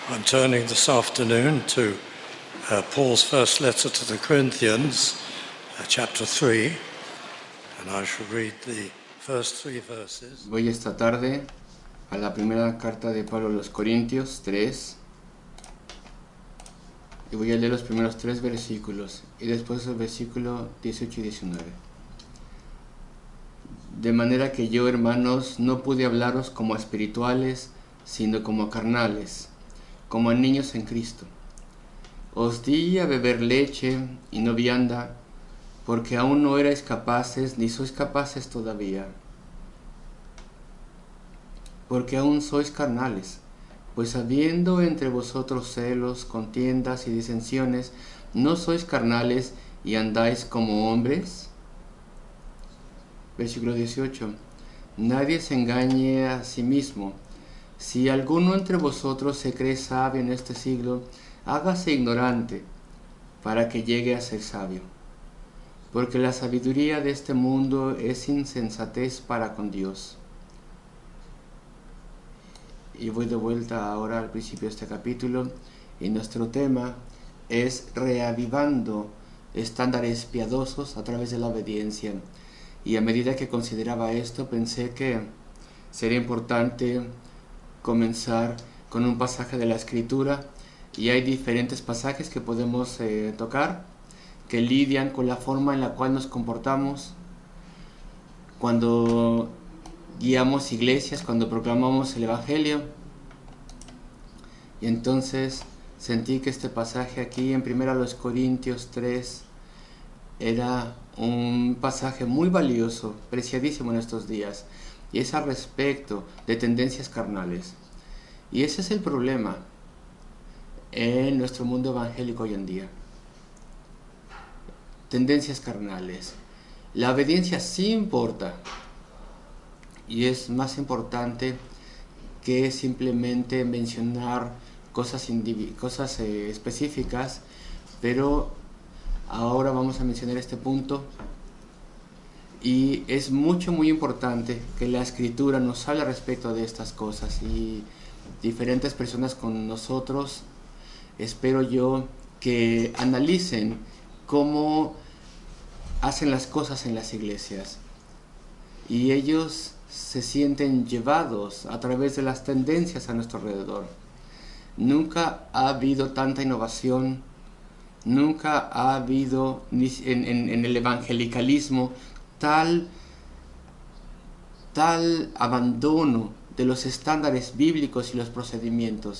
I'm turning this afternoon to Paul's first letter to the Corinthians, chapter 3, and I shall read the first 3 verses. Voy esta tarde a la primera carta de Pablo a los Corintios 3 y voy a leer los primeros 3 versículos y después el versículo 18 y 19. De manera que yo, hermanos, no pude hablaros como a espirituales, sino como a carnales, como a niños en Cristo. Os di a beber leche y no vianda, porque aún no erais capaces, ni sois capaces todavía, porque aún sois carnales. Pues habiendo entre vosotros celos, contiendas y disensiones, ¿no sois carnales y andáis como hombres? Versículo 18. Nadie se engañe a sí mismo. Si alguno entre vosotros se cree sabio en este siglo, hágase ignorante, para que llegue a ser sabio. Porque la sabiduría de este mundo es insensatez para con Dios. Y voy de vuelta ahora al principio de este capítulo, y nuestro tema es reavivando estándares piadosos a través de la obediencia. Y a medida que consideraba esto, pensé que sería importante comenzar con un pasaje de la Escritura, y hay diferentes pasajes que podemos tocar, que lidian con la forma en la cual nos comportamos cuando guiamos iglesias, cuando proclamamos el Evangelio. Y entonces sentí que este pasaje aquí en 1 Corintios 3 era un pasaje muy valioso, preciadísimo en estos días, y es al respecto de tendencias carnales. Y ese es el problema en nuestro mundo evangélico hoy en día. Tendencias carnales. La obediencia sí importa, y es más importante que simplemente mencionar cosas específicas, pero ahora vamos a mencionar este punto, y es muy importante que la Escritura nos hable respecto de estas cosas, y diferentes personas con nosotros, espero yo, que analicen cómo hacen las cosas en las iglesias, y ellos se sienten llevados a través de las tendencias a nuestro alrededor. Nunca ha habido tanta innovación, nunca ha habido en el evangelicalismo tal abandono de los estándares bíblicos y los procedimientos.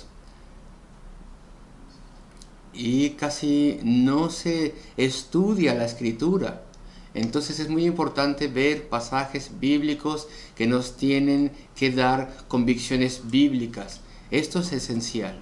Y casi no se estudia la Escritura. Entonces es muy importante ver pasajes bíblicos que nos tienen que dar convicciones bíblicas. Esto es esencial.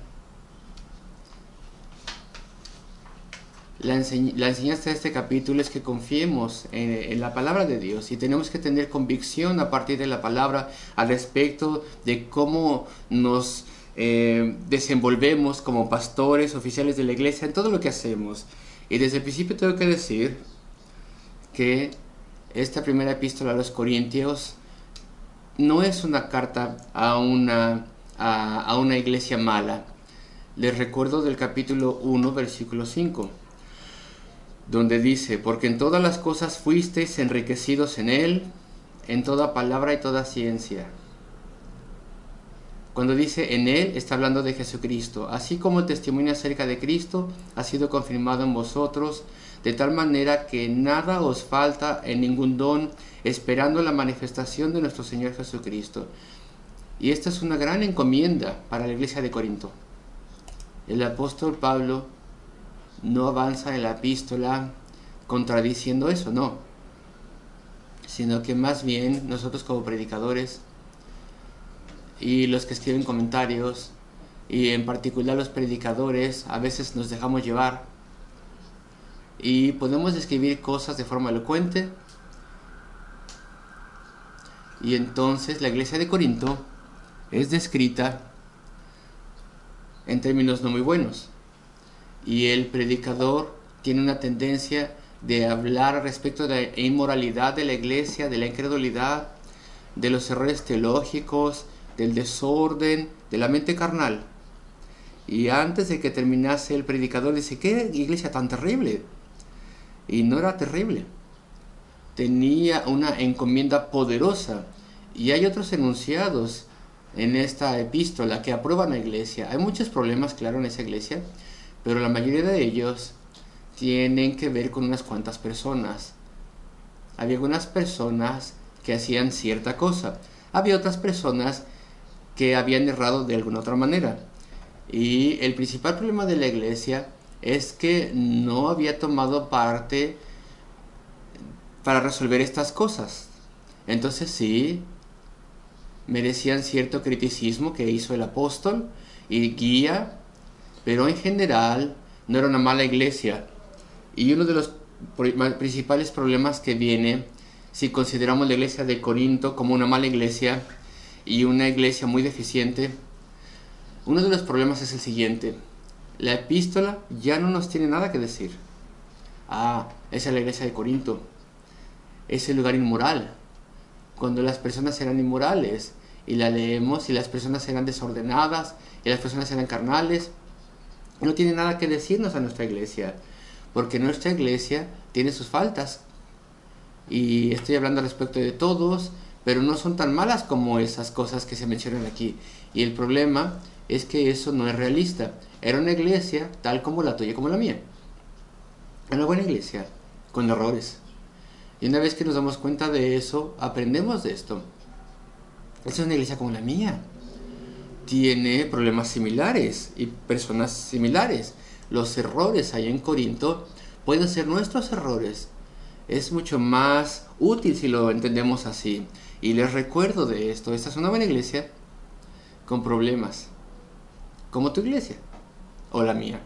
La enseñanza de este capítulo es que confiemos en la palabra de Dios, y tenemos que tener convicción a partir de la palabra al respecto de cómo nos desenvolvemos como pastores, oficiales de la iglesia, en todo lo que hacemos. Y desde el principio tengo que decir que esta primera epístola a los Corintios no es una carta a una iglesia mala. Les recuerdo del capítulo 1, versículo 5, donde dice: porque en todas las cosas fuisteis enriquecidos en él, en toda palabra y toda ciencia. Cuando dice en él, está hablando de Jesucristo, así como el testimonio acerca de Cristo ha sido confirmado en vosotros, de tal manera que nada os falta en ningún don, esperando la manifestación de nuestro Señor Jesucristo. Y esta es una gran encomienda para la iglesia de Corinto. El apóstol Pablo no avanza en la epístola contradiciendo eso, no, sino que más bien nosotros como predicadores y los que escriben comentarios, y en particular los predicadores, a veces nos dejamos llevar y podemos describir cosas de forma elocuente, y entonces la iglesia de Corinto es descrita en términos no muy buenos, y el predicador tiene una tendencia de hablar respecto de la inmoralidad de la iglesia, de la incredulidad, de los errores teológicos, del desorden, de la mente carnal. Y antes de que terminase el predicador dice, ¿qué iglesia tan terrible? Y no era terrible. Tenía una encomienda poderosa. Y hay otros enunciados en esta epístola que aprueban la iglesia. Hay muchos problemas, claro, en esa iglesia, pero la mayoría de ellos tienen que ver con unas cuantas personas. Había algunas personas que hacían cierta cosa. Había otras personas que habían errado de alguna otra manera. Y el principal problema de la iglesia es que no había tomado parte para resolver estas cosas. Entonces sí, merecían cierto criticismo que hizo el apóstol y guía, pero en general no era una mala iglesia. Y uno de los principales problemas que viene, si consideramos la iglesia de Corinto como una mala iglesia y una iglesia muy deficiente, uno de los problemas es el siguiente: la epístola ya no nos tiene nada que decir. Esa es la iglesia de Corinto, es el lugar inmoral, cuando las personas eran inmorales, y la leemos, y las personas eran desordenadas, y las personas eran carnales. No tiene nada que decirnos a nuestra iglesia, porque nuestra iglesia tiene sus faltas, y estoy hablando respecto de todos, pero no son tan malas como esas cosas que se mencionan aquí. Y el problema es que eso no es realista. Era una iglesia tal como la tuya, como la mía. Era una buena iglesia, con errores. Y una vez que nos damos cuenta de eso, aprendemos de esto. Esa es una iglesia como la mía. Tiene problemas similares y personas similares. Los errores ahí en Corinto pueden ser nuestros errores. Es mucho más útil si lo entendemos así. Y les recuerdo de esto. Esta es una buena iglesia con problemas, como tu iglesia o la mía.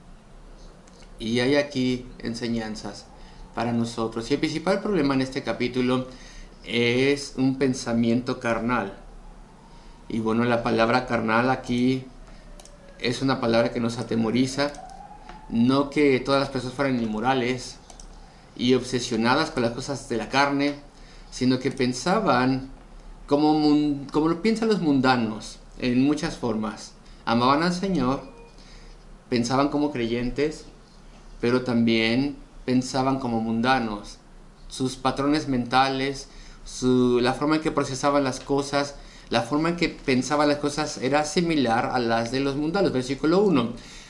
Y hay aquí enseñanzas para nosotros. Y el principal problema en este capítulo es un pensamiento carnal. Y bueno, la palabra carnal aquí es una palabra que nos atemoriza. No que todas las personas fueran inmorales y obsesionadas con las cosas de la carne, sino que pensaban como lo piensan los mundanos, en muchas formas. Amaban al Señor, pensaban como creyentes, pero también pensaban como mundanos. Sus patrones mentales, la forma en que procesaban las cosas, la forma en que pensaban las cosas era similar a las de los mundanos. Versículo 1.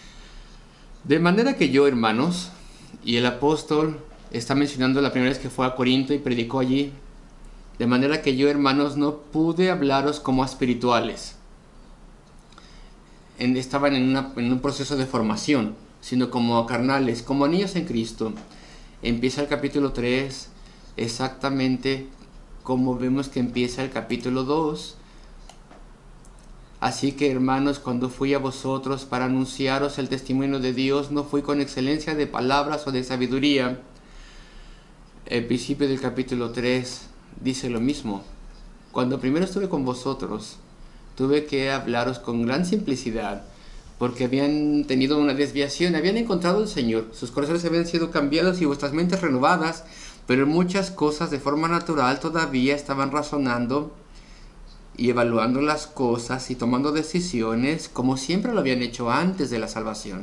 De manera que yo, hermanos, y el apóstol está mencionando la primera vez que fue a Corinto y predicó allí, de manera que yo, hermanos, no pude hablaros como a espirituales. Estaban en un proceso de formación, sino como a carnales, como a niños en Cristo. Empieza el capítulo 3 exactamente como vemos que empieza el capítulo 2. Así que, hermanos, cuando fui a vosotros para anunciaros el testimonio de Dios, no fui con excelencia de palabras o de sabiduría. El principio del capítulo 3 dice lo mismo. Cuando primero estuve con vosotros, tuve que hablaros con gran simplicidad, porque habían tenido una desviación, habían encontrado al Señor, sus corazones habían sido cambiados y vuestras mentes renovadas, pero en muchas cosas de forma natural todavía estaban razonando y evaluando las cosas y tomando decisiones como siempre lo habían hecho antes de la salvación.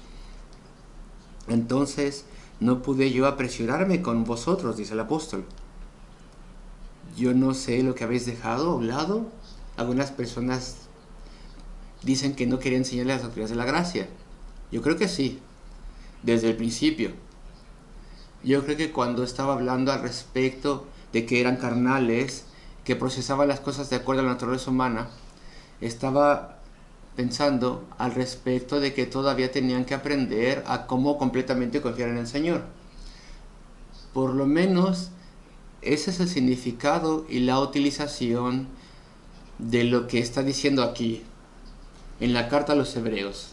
Entonces no pude yo apresurarme con vosotros, dice el apóstol. Yo no sé lo que habéis dejado a un lado. Algunas personas dicen que no quería enseñarles las doctrinas de la gracia. Yo creo que sí, desde el principio. Yo creo que cuando estaba hablando al respecto de que eran carnales, que procesaban las cosas de acuerdo a la naturaleza humana, estaba pensando al respecto de que todavía tenían que aprender a cómo completamente confiar en el Señor. Por lo menos ese es el significado y la utilización de lo que está diciendo aquí en la carta a los Hebreos.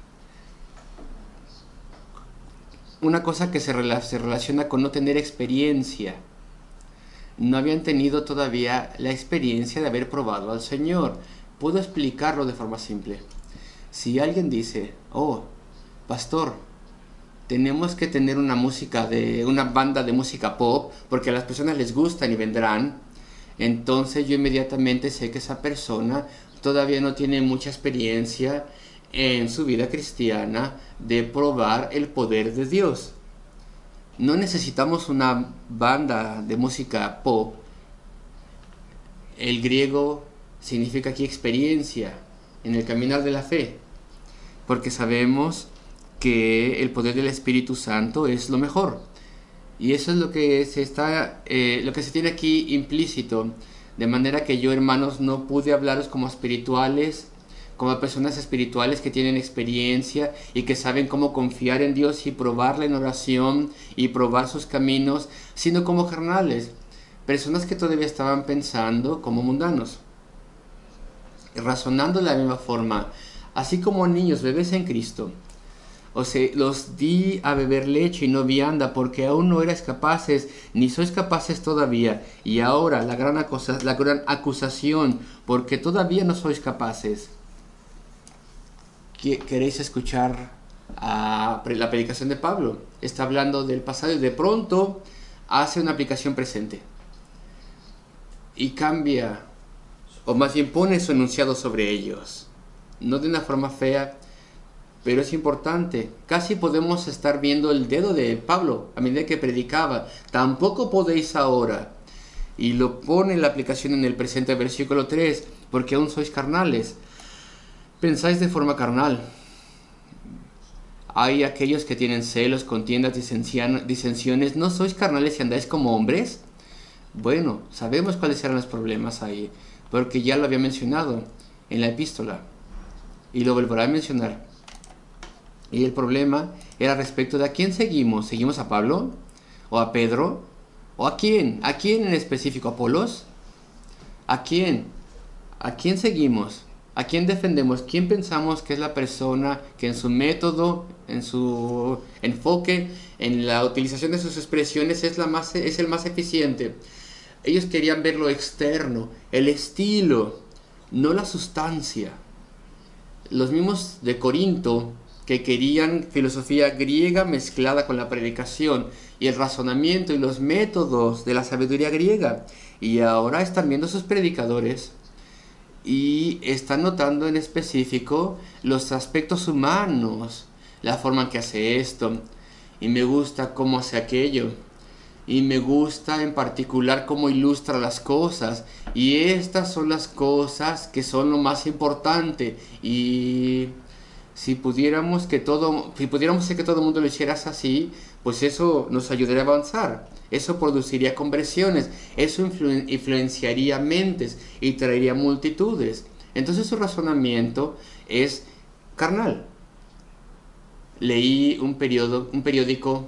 Una cosa que se relaciona con no tener experiencia. No habían tenido todavía la experiencia de haber probado al Señor. Puedo explicarlo de forma simple. Si alguien dice, pastor, tenemos que tener una banda de música pop porque a las personas les gustan y vendrán, entonces yo inmediatamente sé que esa persona todavía no tiene mucha experiencia en su vida cristiana de probar el poder de Dios. No necesitamos una banda de música pop. El griego significa aquí experiencia en el caminar de la fe, porque sabemos que el poder del Espíritu Santo es lo mejor. Y eso es lo que se tiene aquí implícito, de manera que yo, hermanos, no pude hablaros como espirituales, como personas espirituales que tienen experiencia y que saben cómo confiar en Dios y probarle en oración y probar sus caminos, sino como carnales, personas que todavía estaban pensando como mundanos, razonando de la misma forma, así como niños, bebés en Cristo. O sea, los di a beber leche y no vianda, porque aún no erais capaces, ni sois capaces todavía. Y ahora la gran acusación, porque todavía no sois capaces. ¿Queréis escuchar la predicación de Pablo? Está hablando del pasado y de pronto hace una aplicación presente. Y cambia, o más bien pone su enunciado sobre ellos. No de una forma fea, pero es importante. Casi podemos estar viendo el dedo de Pablo a medida que predicaba. Tampoco podéis ahora. Y lo pone la aplicación en el presente versículo 3, porque aún sois carnales. Pensáis de forma carnal. Hay aquellos que tienen celos, contiendas, disensiones. ¿No sois carnales y andáis como hombres? Bueno, sabemos cuáles eran los problemas ahí, porque ya lo había mencionado en la epístola. Y lo volverá a mencionar. Y el problema era respecto de a quién seguimos. ¿Seguimos a Pablo? ¿O a Pedro? ¿O a quién? ¿A quién en específico? ¿A Apolos? ¿A quién? ¿A quién seguimos? ¿A quién defendemos? ¿Quién pensamos que es la persona que en su método, en su enfoque, en la utilización de sus expresiones es el más eficiente? Ellos querían ver lo externo, el estilo, no la sustancia. Los mismos de Corinto, que querían filosofía griega mezclada con la predicación y el razonamiento y los métodos de la sabiduría griega. Y ahora están viendo sus predicadores y están notando en específico los aspectos humanos, la forma en que hace esto, y me gusta cómo hace aquello, y me gusta en particular cómo ilustra las cosas, y estas son las cosas que son lo más importante. Y si pudiéramos hacer que todo el mundo lo hiciera así, pues eso nos ayudaría a avanzar. Eso produciría conversiones, eso influenciaría mentes y traería multitudes. Entonces su razonamiento es carnal. Leí un periódico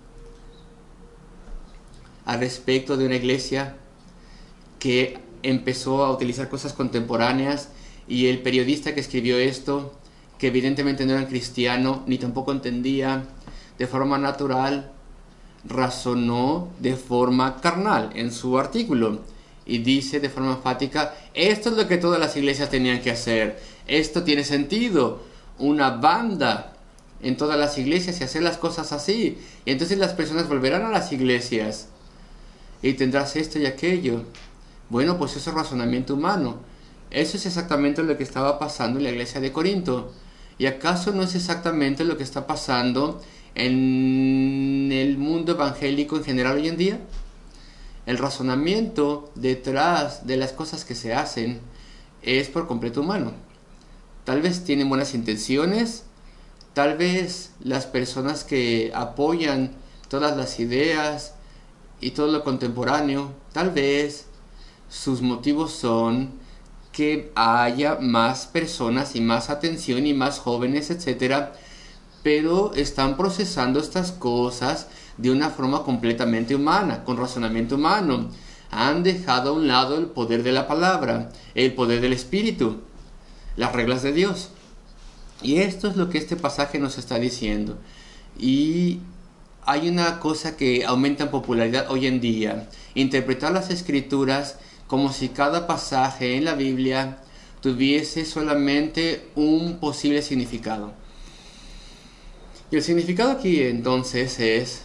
al respecto de una iglesia que empezó a utilizar cosas contemporáneas, y el periodista que escribió esto, que evidentemente no era cristiano ni tampoco entendía de forma natural, razonó de forma carnal en su artículo y dice de forma enfática: esto es lo que todas las iglesias tenían que hacer, esto tiene sentido, una banda en todas las iglesias y hacer las cosas así, y entonces las personas volverán a las iglesias y tendrás esto y aquello. Bueno, pues eso es razonamiento humano. Eso es exactamente lo que estaba pasando en la iglesia de Corinto. ¿Y acaso no es exactamente lo que está pasando en el mundo evangélico en general hoy en día? El razonamiento detrás de las cosas que se hacen es por completo humano. Tal vez tienen buenas intenciones, tal vez las personas que apoyan todas las ideas y todo lo contemporáneo, tal vez sus motivos son que haya más personas y más atención y más jóvenes, etcétera, pero están procesando estas cosas de una forma completamente humana, con razonamiento humano. Han dejado a un lado el poder de la palabra, el poder del Espíritu, las reglas de Dios. Y esto es lo que este pasaje nos está diciendo. Y hay una cosa que aumenta en popularidad hoy en día: interpretar las Escrituras como si cada pasaje en la Biblia tuviese solamente un posible significado. Y el significado aquí entonces es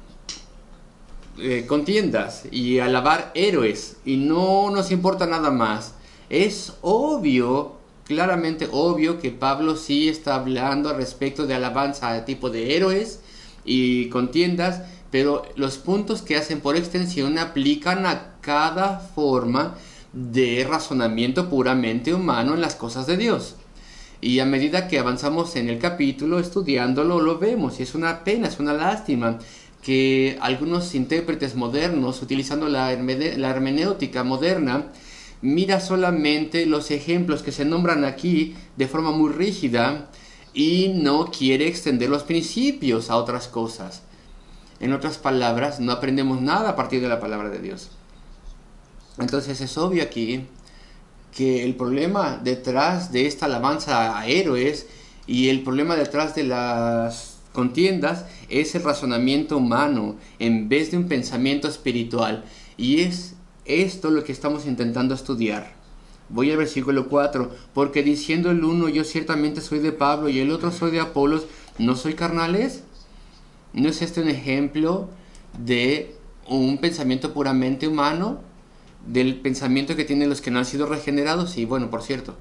contiendas y alabar héroes, y no nos importa nada más. Es obvio claramente obvio que Pablo sí está hablando respecto de alabanza a tipo de héroes y contiendas, pero los puntos que hacen por extensión aplican a cada forma de razonamiento puramente humano en las cosas de Dios. Y a medida que avanzamos en el capítulo, estudiándolo, lo vemos, y es una pena, es una lástima que algunos intérpretes modernos, utilizando la hermenéutica moderna, mira solamente los ejemplos que se nombran aquí de forma muy rígida y no quiere extender los principios a otras cosas. En otras palabras, no aprendemos nada a partir de la palabra de Dios. Entonces es obvio aquí que el problema detrás de esta alabanza a héroes y el problema detrás de las contiendas es el razonamiento humano en vez de un pensamiento espiritual. Y es esto lo que estamos intentando estudiar. Voy al versículo 4. Porque diciendo el uno, yo ciertamente soy de Pablo, y el otro soy de Apolos, ¿no soy carnales? ¿No es este un ejemplo de un pensamiento puramente humano? Del pensamiento que tienen los que no han sido regenerados. Y bueno, por cierto,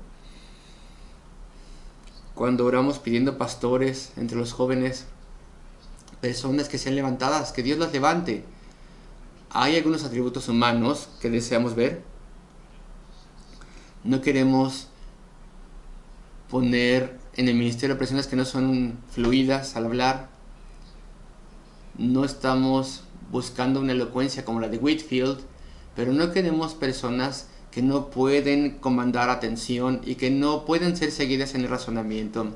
cuando oramos pidiendo pastores entre los jóvenes, personas que sean levantadas, que Dios las levante, hay algunos atributos humanos que deseamos ver. No queremos poner en el ministerio personas que no son fluidas al hablar. No estamos buscando una elocuencia como la de Whitfield, pero no queremos personas que no pueden comandar atención y que no pueden ser seguidas en el razonamiento.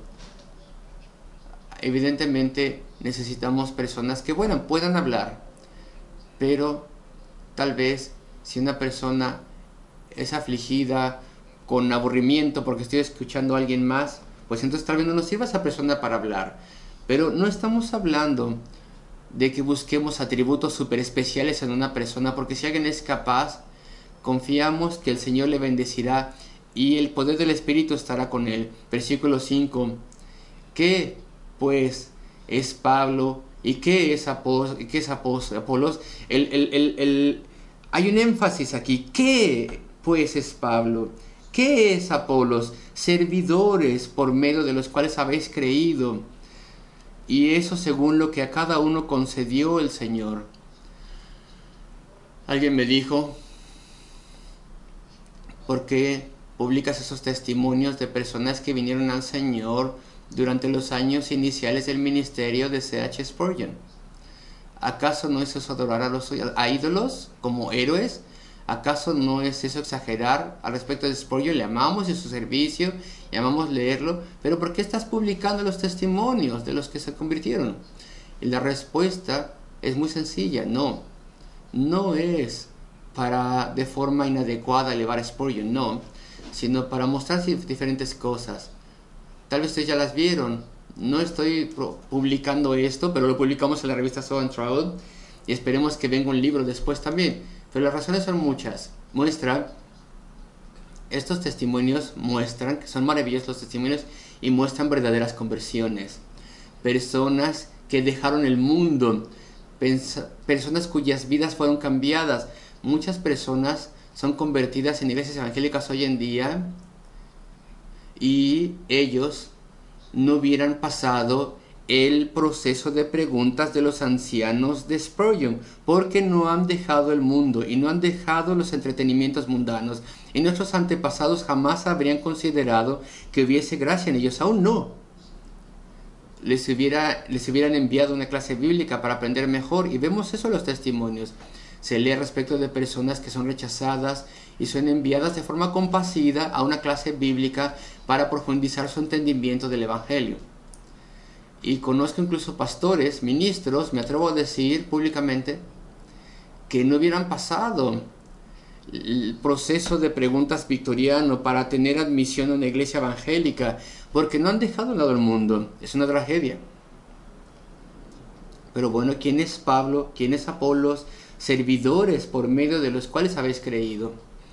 Evidentemente necesitamos personas que, bueno, puedan hablar, pero tal vez si una persona es afligida con aburrimiento porque estoy escuchando a alguien más, pues entonces tal vez no nos sirva esa persona para hablar. Pero no estamos hablando de que busquemos atributos super especiales en una persona, porque si alguien es capaz, confiamos que el Señor le bendecirá y el poder del Espíritu estará con él. Versículo 5. ¿Qué pues es Pablo y qué es Apolos? Hay un énfasis aquí. ¿Qué pues es Pablo? ¿Qué es Apolos? Servidores por medio de los cuales habéis creído. Y eso según lo que a cada uno concedió el Señor. Alguien me dijo, ¿por qué publicas esos testimonios de personas que vinieron al Señor durante los años iniciales del ministerio de C.H. Spurgeon? ¿Acaso no es eso adorar a ídolos como héroes? ¿Acaso no es eso exagerar al respecto de Spurgeon? Le amamos de su servicio, le amamos leerlo, pero ¿por qué estás publicando los testimonios de los que se convirtieron? Y la respuesta es muy sencilla, no es para de forma inadecuada elevar a Spurgeon, no, sino para mostrar diferentes cosas. Tal vez ustedes ya las vieron, no estoy publicando esto, pero lo publicamos en la revista So and Travel y esperemos que venga un libro después también. Pero las razones son muchas. Estos testimonios muestran que son maravillosos los testimonios y muestran verdaderas conversiones. Personas que dejaron el mundo, personas cuyas vidas fueron cambiadas. Muchas personas son convertidas en iglesias evangélicas hoy en día y ellos no hubieran pasado el proceso de preguntas de los ancianos de Spurgeon, porque no han dejado el mundo y no han dejado los entretenimientos mundanos, y nuestros antepasados jamás habrían considerado que hubiese gracia en ellos, aún no. Les hubieran enviado una clase bíblica para aprender mejor, y vemos eso en los testimonios. Se lee respecto de personas que son rechazadas y son enviadas de forma compasiva a una clase bíblica para profundizar su entendimiento del Evangelio. Y conozco incluso pastores, ministros, me atrevo a decir públicamente, que no hubieran pasado el proceso de preguntas victoriano para tener admisión a una iglesia evangélica, porque no han dejado al lado el mundo. Es una tragedia. Pero bueno, ¿quién es Pablo? ¿Quién es Apolos? Servidores por medio de los cuales habéis creído.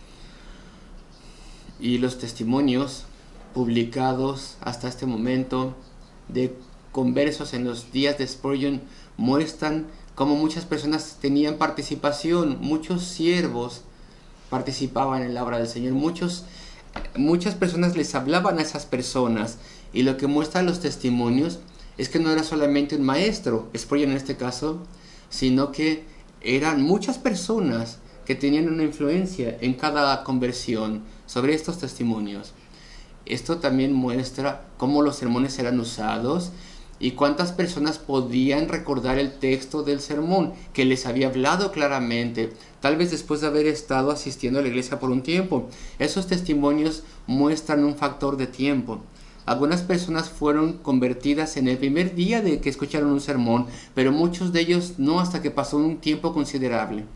Y los testimonios publicados hasta este momento de conversos en los días de Spurgeon muestran cómo muchas personas tenían participación, muchos siervos participaban en la obra del Señor, muchos muchas personas les hablaban a esas personas, y lo que muestran los testimonios es que no era solamente un maestro, Spurgeon en este caso, sino que eran muchas personas que tenían una influencia en cada conversión sobre estos testimonios. Esto también muestra cómo los sermones eran usados y cuántas personas podían recordar el texto del sermón que les había hablado claramente, tal vez después de haber estado asistiendo a la iglesia por un tiempo. Esos testimonios muestran un factor de tiempo. Algunas personas fueron convertidas en el primer día de que escucharon un sermón, pero muchos de ellos no, hasta que pasó un tiempo considerable.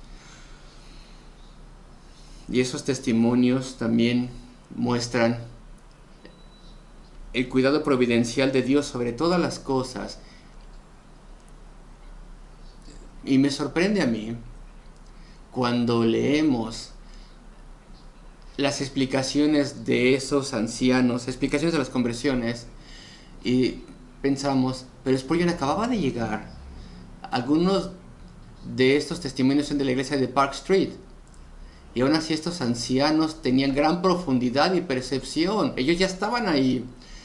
Y esos testimonios también muestran el cuidado providencial de Dios sobre todas las cosas. Y me sorprende a mí cuando leemos las explicaciones de esos ancianos, explicaciones de las conversiones, y pensamos, pero Spurgeon acababa de llegar. Algunos de estos testimonios son de la iglesia de Park Street, y aún así estos ancianos tenían gran profundidad y percepción. Ellos ya estaban ahí.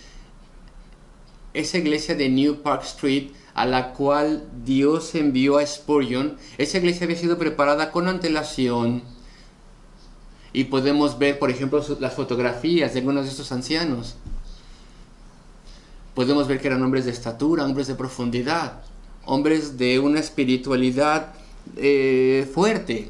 Esa iglesia de New Park Street, a la cual Dios envió a Spurgeon, esa iglesia había sido preparada con antelación. Y podemos ver, por ejemplo, las fotografías de algunos de estos ancianos. Podemos ver que eran hombres de estatura, hombres de profundidad, hombres de una espiritualidad fuerte.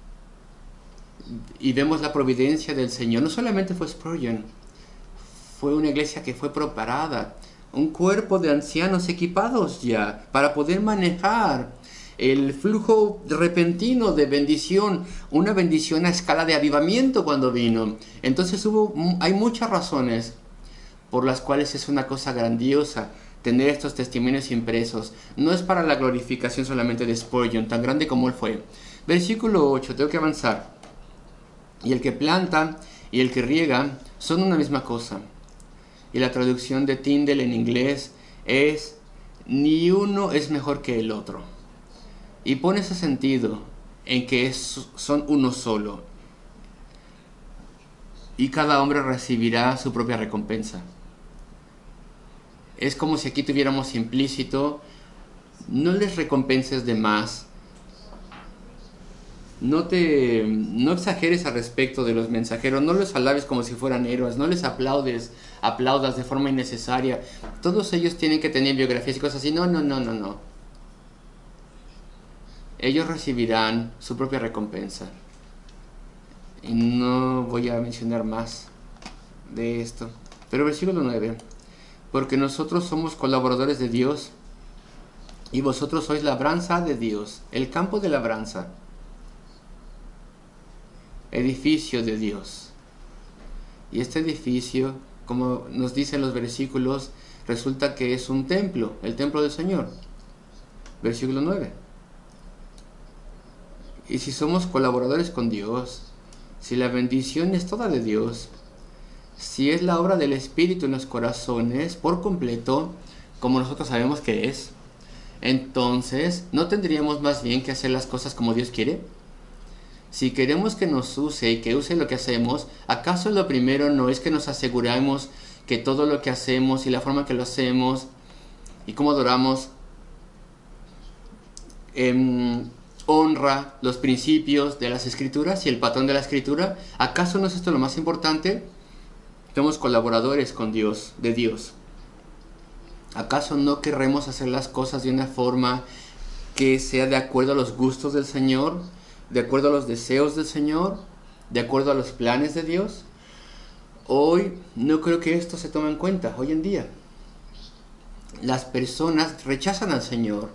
Y vemos la providencia del Señor. No solamente fue Spurgeon, fue una iglesia que fue preparada, un cuerpo de ancianos equipados ya para poder manejar el flujo repentino de bendición, una bendición a escala de avivamiento cuando vino. Entonces hay muchas razones por las cuales es una cosa grandiosa tener estos testimonios impresos. No es para la glorificación solamente de Spurgeon, tan grande como él fue. Versículo 8, tengo que avanzar. Y el que planta y el que riega son una misma cosa. Y la traducción de Tyndale en inglés es: ni uno es mejor que el otro. Y pone ese sentido en que son uno solo. Y cada hombre recibirá su propia recompensa. Es como si aquí tuviéramos implícito: no les recompenses de más. No exageres al respecto de los mensajeros, no los alabes como si fueran héroes, no les aplaudas de forma innecesaria. Todos ellos tienen que tener biografías y cosas así. No. Ellos recibirán su propia recompensa. Y no voy a mencionar más de esto. Pero versículo 9. Porque nosotros somos colaboradores de Dios y vosotros sois labranza de Dios, el campo de labranza, edificio de Dios. Y este edificio, como nos dicen los versículos, resulta que es un templo, el templo del Señor. Versículo 9. Y si somos colaboradores con Dios, si la bendición es toda de Dios, si es la obra del Espíritu en los corazones por completo, como nosotros sabemos que es, entonces ¿no tendríamos más bien que hacer las cosas como Dios quiere? Si queremos que nos use y que use lo que hacemos, ¿acaso lo primero no es que nos aseguremos que todo lo que hacemos y la forma que lo hacemos y cómo adoramos honra los principios de las Escrituras y el patrón de la Escritura? ¿Acaso no es esto lo más importante? Somos colaboradores con Dios, de Dios. ¿Acaso no querremos hacer las cosas de una forma que sea de acuerdo a los gustos del Señor, de acuerdo a los deseos del Señor, de acuerdo a los planes de Dios? Hoy no creo que esto se tome en cuenta. Hoy en día las personas rechazan al Señor.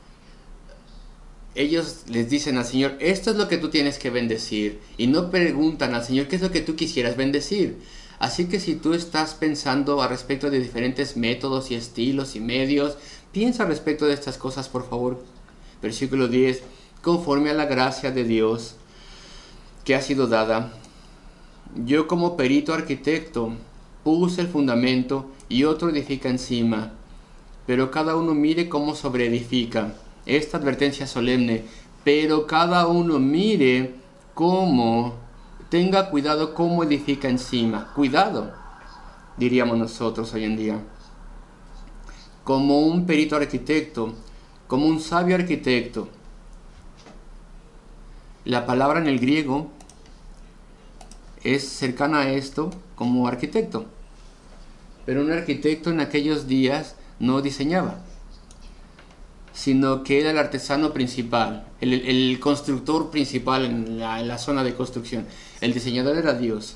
Ellos les dicen al Señor: esto es lo que tú tienes que bendecir, y no preguntan al Señor qué es lo que tú quisieras bendecir. Así que si tú estás pensando al respecto de diferentes métodos y estilos y medios, piensa al respecto de estas cosas, por favor. Versículo 10. Conforme a la gracia de Dios que ha sido dada, yo como perito arquitecto puse el fundamento y otro edifica encima, pero cada uno mire cómo sobreedifica. Esta advertencia solemne: pero cada uno mire cómo tenga cuidado cómo edifica encima. Cuidado, diríamos nosotros hoy en día. Como un perito arquitecto, como un sabio arquitecto. La palabra en el griego es cercana a esto como arquitecto. Pero un arquitecto en aquellos días no diseñaba, sino que era el artesano principal, el constructor principal en la zona de construcción. El diseñador era Dios.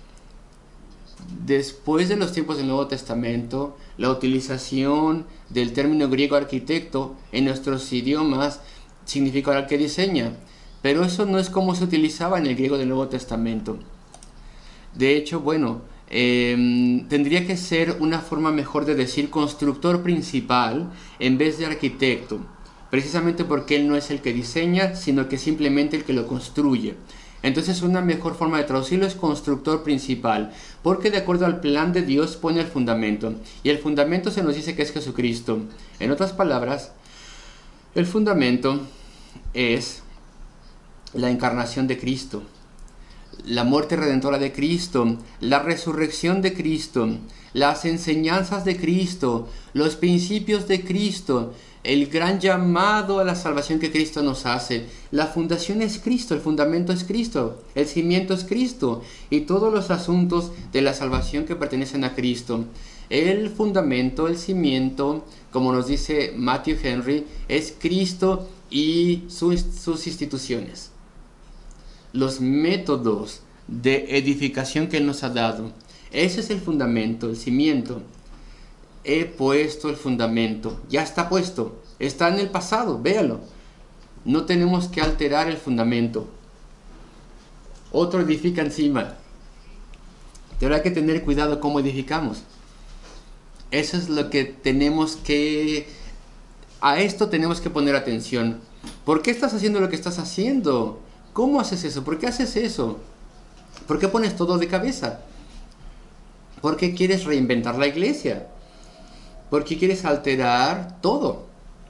Después de los tiempos del Nuevo Testamento, la utilización del término griego arquitecto en nuestros idiomas significa el que diseña, pero eso no es como se utilizaba en el griego del Nuevo Testamento. De hecho, tendría que ser una forma mejor de decir constructor principal en vez de arquitecto, precisamente porque él no es el que diseña, sino que simplemente el que lo construye. Entonces una mejor forma de traducirlo es constructor principal, porque de acuerdo al plan de Dios pone el fundamento, y el fundamento se nos dice que es Jesucristo. En otras palabras, el fundamento es la encarnación de Cristo, la muerte redentora de Cristo, la resurrección de Cristo, las enseñanzas de Cristo, los principios de Cristo, el gran llamado a la salvación que Cristo nos hace. La fundación es Cristo, el fundamento es Cristo, el cimiento es Cristo y todos los asuntos de la salvación que pertenecen a Cristo. El fundamento, el cimiento, como nos dice Matthew Henry, es Cristo y sus instituciones. Los métodos de edificación que Él nos ha dado. Ese es el fundamento, el cimiento. He puesto el fundamento, ya está puesto, está en el pasado, véalo. No tenemos que alterar el fundamento. Otro edifica encima. Pero hay que tener cuidado cómo edificamos. Eso es lo que tenemos que... A esto tenemos que poner atención. ¿Por qué estás haciendo lo que estás haciendo? ¿Cómo haces eso? ¿Por qué haces eso? ¿Por qué pones todo de cabeza? ¿Por qué quieres reinventar la iglesia? ¿Por qué quieres alterar todo?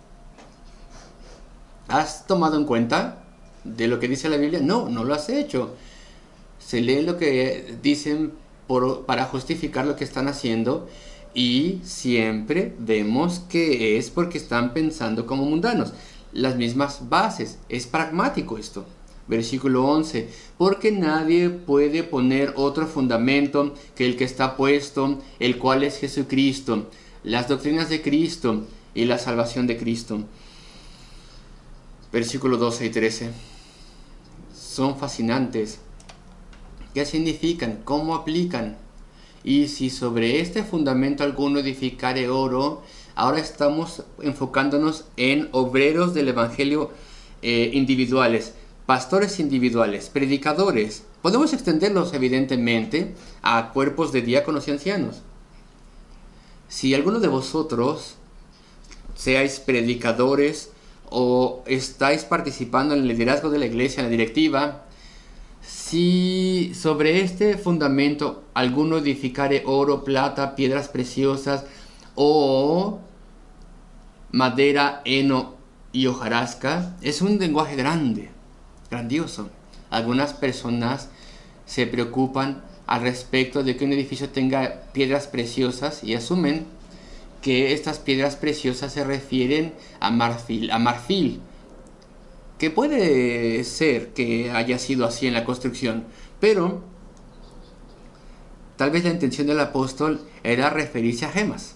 ¿Has tomado en cuenta de lo que dice la Biblia? No, no lo has hecho. Se lee lo que dicen para justificar lo que están haciendo y siempre vemos que es porque están pensando como mundanos. Las mismas bases. Es pragmático esto. Versículo 11, porque nadie puede poner otro fundamento que el que está puesto, el cual es Jesucristo, las doctrinas de Cristo y la salvación de Cristo. Versículo 12 y 13, son fascinantes. ¿Qué significan? ¿Cómo aplican? Y si sobre este fundamento alguno edificare oro, ahora estamos enfocándonos en obreros del evangelio individuales, pastores individuales, predicadores. Podemos extenderlos evidentemente a cuerpos de diáconos y ancianos. Si alguno de vosotros seáis predicadores o estáis participando en el liderazgo de la iglesia, en la directiva, si sobre este fundamento alguno edificare oro, plata, piedras preciosas o madera, heno y hojarasca, es un lenguaje grande, grandioso. Algunas personas se preocupan al respecto de que un edificio tenga piedras preciosas y asumen que estas piedras preciosas se refieren a marfil, que puede ser que haya sido así en la construcción, pero tal vez la intención del apóstol era referirse a gemas.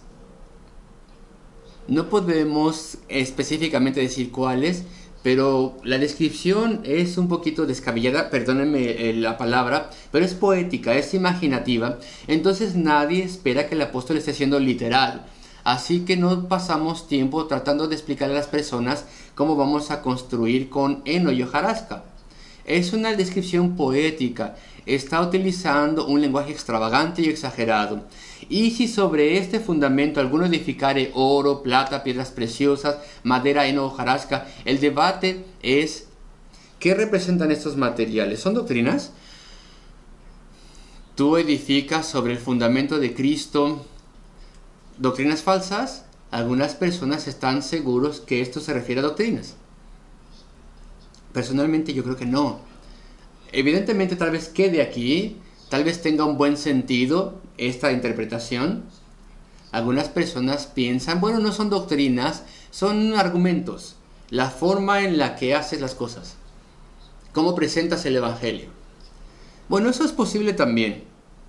No podemos específicamente decir cuáles, pero la descripción es un poquito descabellada, perdónenme la palabra, pero es poética, es imaginativa. Entonces nadie espera que el apóstol esté siendo literal. Así que no pasamos tiempo tratando de explicar a las personas cómo vamos a construir con heno y hojarasca. Es una descripción poética, está utilizando un lenguaje extravagante y exagerado. Y si sobre este fundamento alguno edificare oro, plata, piedras preciosas, madera, heno, hojarasca, el debate es ¿qué representan estos materiales? ¿Son doctrinas? ¿Tú edificas sobre el fundamento de Cristo doctrinas falsas? Algunas personas están seguros que esto se refiere a doctrinas. Personalmente yo creo que no. Evidentemente tal vez quede aquí, tal vez tenga un buen sentido esta interpretación. Algunas personas piensan, bueno, no son doctrinas, son argumentos, la forma en la que haces las cosas, cómo presentas el Evangelio. Bueno, eso es posible también,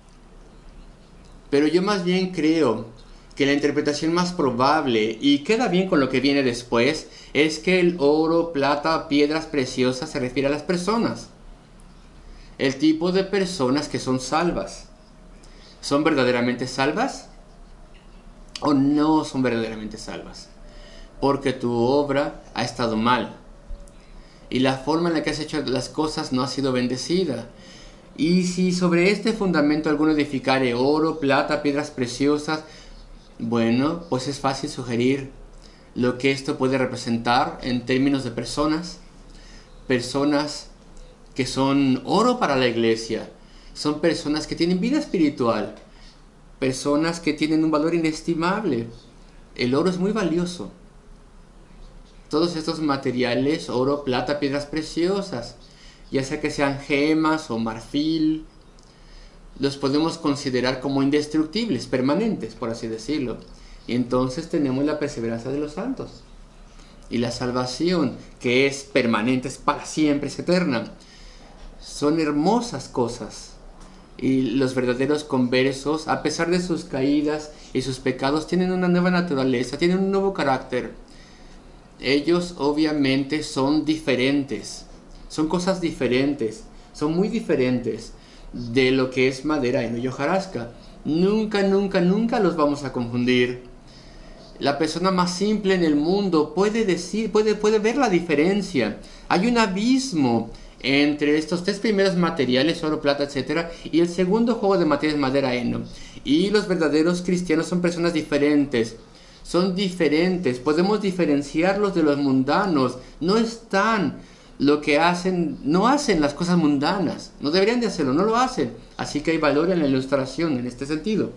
pero yo más bien creo que la interpretación más probable, y queda bien con lo que viene después, es que el oro, plata, piedras preciosas se refiere a las personas. El tipo de personas que son salvas. ¿Son verdaderamente salvas? ¿O no son verdaderamente salvas? Porque tu obra ha estado mal. Y la forma en la que has hecho las cosas no ha sido bendecida. Y si sobre este fundamento alguno edificare oro, plata, piedras preciosas, bueno, pues es fácil sugerir lo que esto puede representar en términos de personas. Personas que son oro para la iglesia. Son personas que tienen vida espiritual. Personas que tienen un valor inestimable. El oro es muy valioso. Todos estos materiales, oro, plata, piedras preciosas, ya sea que sean gemas o marfil, los podemos considerar como indestructibles, permanentes, por así decirlo. Y entonces tenemos la perseverancia de los santos. Y la salvación, que es permanente, es para siempre, es eterna. Son hermosas cosas. Y los verdaderos conversos, a pesar de sus caídas y sus pecados, tienen una nueva naturaleza, tienen un nuevo carácter. Ellos obviamente son diferentes, son cosas diferentes, son muy diferentes de lo que es madera, heno y hojarasca. Nunca, nunca, nunca los vamos a confundir. La persona más simple en el mundo puede ver la diferencia. Hay un abismo entre estos tres primeros materiales, oro, plata, etc., y el segundo juego de materiales, madera, heno. Y los verdaderos cristianos son personas diferentes. Son diferentes, podemos diferenciarlos de los mundanos. No están lo que hacen, no hacen las cosas mundanas, no deberían de hacerlo, no lo hacen. Así que hay valor en la ilustración en este sentido.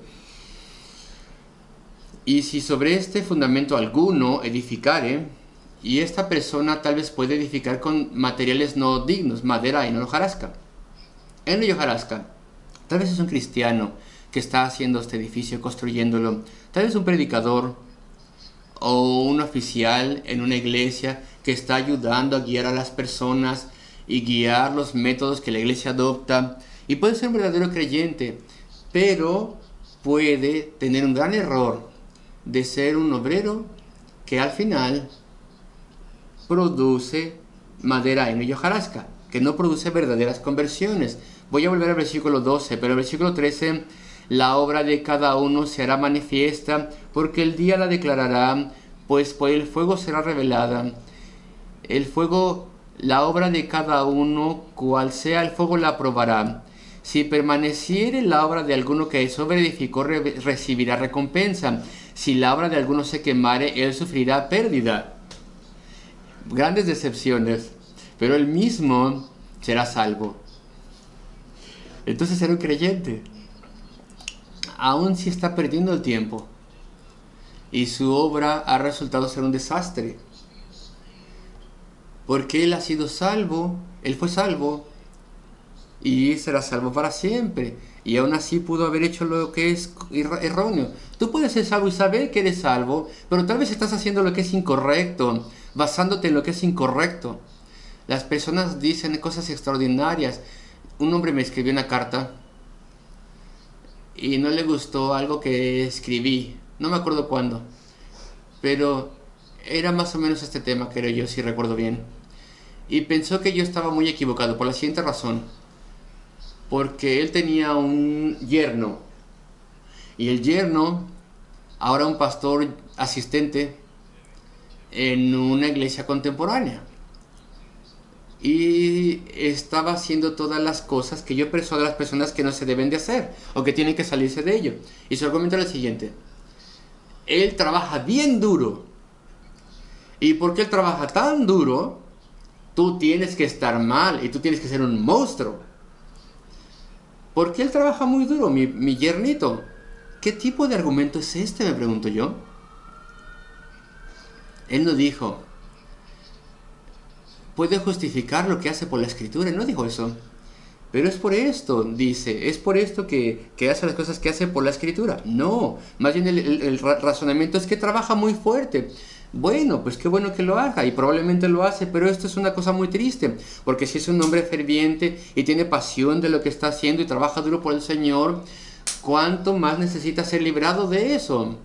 Y si sobre este fundamento alguno edificare, y esta persona tal vez puede edificar con materiales no dignos, madera, heno, hojarasca. Heno y hojarasca. Tal vez es un cristiano que está haciendo este edificio, construyéndolo. Tal vez un predicador o un oficial en una iglesia que está ayudando a guiar a las personas y guiar los métodos que la iglesia adopta. Y puede ser un verdadero creyente, pero puede tener un gran error de ser un obrero que al final produce madera, heno y hojarasca, que no produce verdaderas conversiones. Voy a volver al versículo 12, pero el versículo 13: la obra de cada uno se hará manifiesta, porque el día la declarará, pues por el fuego será revelada. El fuego, la obra de cada uno, cual sea el fuego, la probará. Si permaneciere la obra de alguno que sobre edificó, recibirá recompensa. Si la obra de alguno se quemare, él sufrirá pérdida. Grandes decepciones, pero él mismo será salvo. Entonces será un creyente, aun si está perdiendo el tiempo y su obra ha resultado ser un desastre, porque él ha sido salvo, él fue salvo y será salvo para siempre, y aún así pudo haber hecho lo que es erróneo. Tú puedes ser salvo y saber que eres salvo, pero tal vez estás haciendo lo que es incorrecto, basándote en lo que es incorrecto. Las personas dicen cosas extraordinarias. Un hombre me escribió una carta y no le gustó algo que escribí, no me acuerdo cuándo, pero era más o menos este tema, creo yo, si recuerdo bien. Y pensó que yo estaba muy equivocado por la siguiente razón: porque él tenía un yerno, y el yerno, ahora un pastor asistente en una iglesia contemporánea, y estaba haciendo todas las cosas que yo persuado a las personas que no se deben de hacer, o que tienen que salirse de ello. Y su argumento era el siguiente: él trabaja bien duro, y porque él trabaja tan duro, tú tienes que estar mal, y tú tienes que ser un monstruo. Porque él trabaja muy duro, mi yernito. ¿Qué tipo de argumento es este?, me pregunto yo. Él no dijo: puede justificar lo que hace por la escritura. No dijo eso. Pero es por esto, dice, es por esto que hace las cosas que hace por la Escritura. No, más bien el razonamiento es que trabaja muy fuerte. Bueno, pues qué bueno que lo haga y probablemente lo hace, pero esto es una cosa muy triste, porque si es un hombre ferviente y tiene pasión de lo que está haciendo y trabaja duro por el Señor, ¿cuánto más necesita ser librado de eso?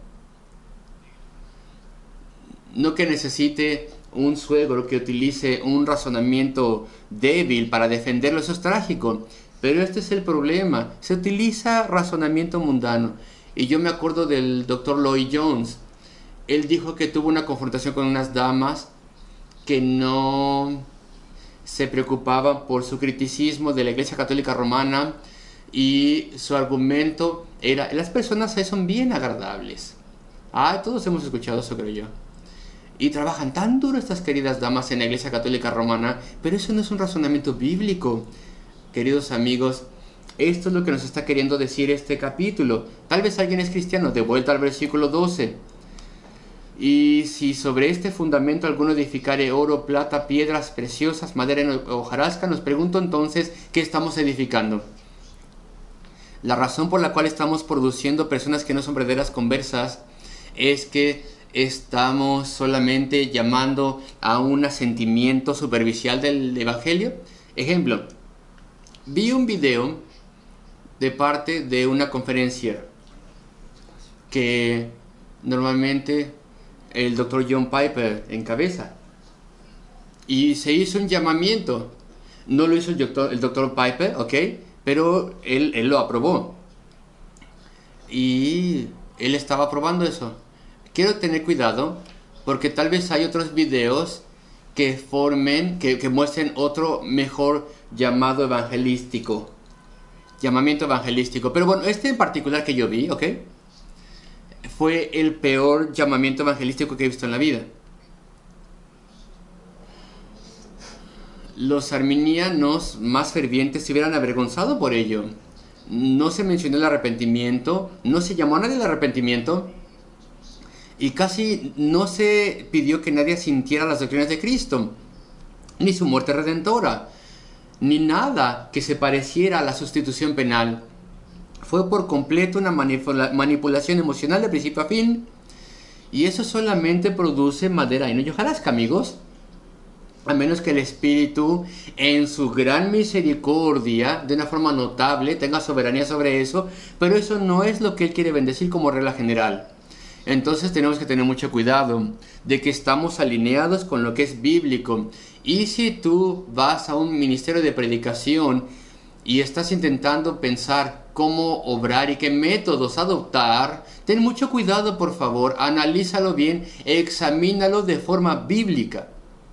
No que necesite un suegro que utilice un razonamiento débil para defenderlo, eso es trágico. Pero este es el problema, se utiliza razonamiento mundano. Y yo me acuerdo del doctor Lloyd Jones. Él dijo que tuvo una confrontación con unas damas que no se preocupaban por su criticismo de la Iglesia Católica Romana, y su argumento era: las personas ahí son bien agradables. Todos hemos escuchado eso, creo yo. Y trabajan tan duro estas queridas damas en la Iglesia Católica Romana, pero eso no es un razonamiento bíblico. Queridos amigos, esto es lo que nos está queriendo decir este capítulo. Tal vez alguien es cristiano, de vuelta al versículo 12. Y si sobre este fundamento alguno edificare oro, plata, piedras preciosas, madera o hojarasca, nos pregunto entonces, ¿qué estamos edificando? La razón por la cual estamos produciendo personas que no son verdaderas conversas es que estamos solamente llamando a un asentimiento superficial del Evangelio. Ejemplo, vi un video de parte de una conferencia que normalmente el Dr. John Piper encabeza, y se hizo un llamamiento. No lo hizo el Dr. Piper, ¿ok? Pero él lo aprobó, y él estaba aprobando eso. Quiero tener cuidado, porque tal vez hay otros videos que muestren otro mejor llamado evangelístico, llamamiento evangelístico. Pero bueno, este en particular que yo vi, ¿ok?, fue el peor llamamiento evangelístico que he visto en la vida. Los arminianos más fervientes se hubieran avergonzado por ello. No se mencionó el arrepentimiento, no se llamó a nadie al arrepentimiento, y casi no se pidió que nadie sintiera las doctrinas de Cristo, ni su muerte redentora, ni nada que se pareciera a la sustitución penal. Fue por completo una manipulación emocional de principio a fin, y eso solamente produce madera, heno y hojarasca, amigos. A menos que el Espíritu, en su gran misericordia, de una forma notable, tenga soberanía sobre eso, pero eso no es lo que Él quiere bendecir como regla general. Entonces tenemos que tener mucho cuidado de que estamos alineados con lo que es bíblico. Y si tú vas a un ministerio de predicación y estás intentando pensar cómo obrar y qué métodos adoptar, ten mucho cuidado, por favor, analízalo bien, examínalo de forma bíblica.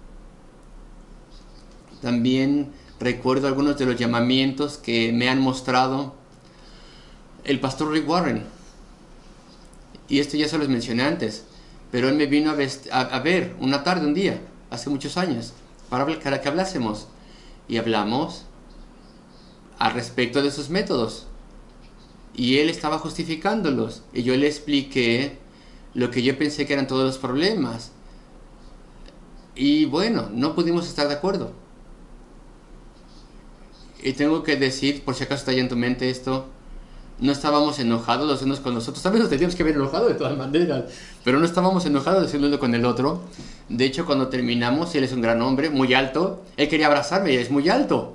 También recuerdo algunos de los llamamientos que me han mostrado el pastor Rick Warren. Y esto ya se los mencioné antes, pero él me vino a ver una tarde, un día, hace muchos años, para que hablásemos. Y hablamos al respecto de sus métodos. Y él estaba justificándolos. Y yo le expliqué lo que yo pensé que eran todos los problemas. Y bueno, no pudimos estar de acuerdo. Y tengo que decir, por si acaso está ya en tu mente esto, no estábamos enojados los unos con los otros. También nos teníamos que haber enojado de todas maneras, pero no estábamos enojados el uno con el otro. De hecho, cuando terminamos, él es un gran hombre, muy alto. Él quería abrazarme, y es muy alto,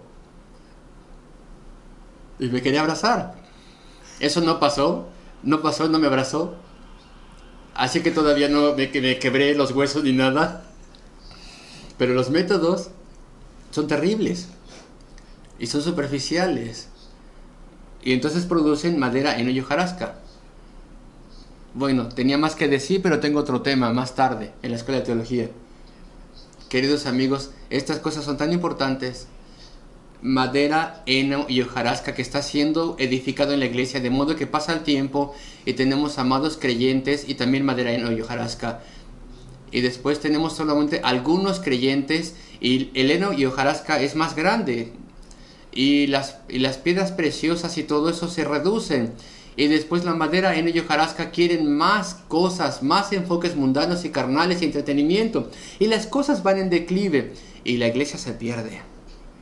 y me quería abrazar. Eso no pasó, no me abrazó. Así que todavía no me quebré los huesos ni nada. Pero los métodos son terribles y son superficiales. Y entonces producen madera, heno y hojarasca. Bueno, tenía más que decir, pero tengo otro tema más tarde en la escuela de teología. Queridos amigos, estas cosas son tan importantes. Madera, heno y hojarasca que está siendo edificado en la iglesia, de modo que pasa el tiempo y tenemos amados creyentes y también madera, heno y hojarasca. Y después tenemos solamente algunos creyentes y el heno y hojarasca es más grande. Y las piedras preciosas y todo eso se reducen. Y después la madera, heno y hojarasca quieren más cosas, más enfoques mundanos y carnales y entretenimiento. Y las cosas van en declive y la iglesia se pierde.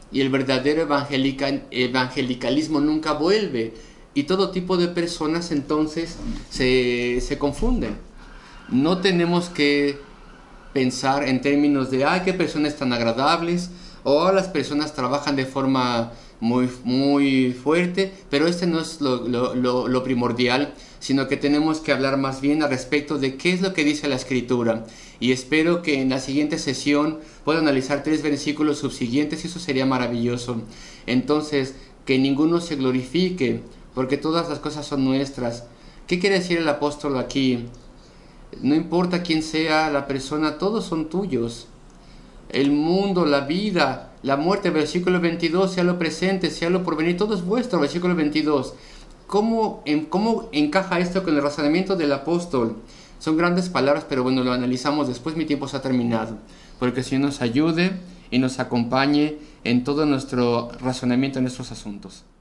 y el verdadero evangelicalismo nunca vuelve. Y todo tipo de personas entonces se confunden. No tenemos que pensar en términos de, qué personas tan agradables, o las personas trabajan de forma muy fuerte, pero este no es lo primordial, sino que tenemos que hablar más bien al respecto de qué es lo que dice la Escritura. Y espero que en la siguiente sesión pueda analizar 3 versículos subsiguientes, y eso sería maravilloso. Entonces, que ninguno se glorifique, porque todas las cosas son nuestras. ¿Qué quiere decir el apóstol aquí? No importa quién sea la persona, todos son tuyos. El mundo, la vida, la muerte, versículo 22, sea lo presente, sea lo porvenir, todo es vuestro, versículo 22. ¿Cómo encaja esto con el razonamiento del apóstol? Son grandes palabras, pero bueno, lo analizamos después, mi tiempo se ha terminado. Porque el Señor nos ayude y nos acompañe en todo nuestro razonamiento en estos asuntos.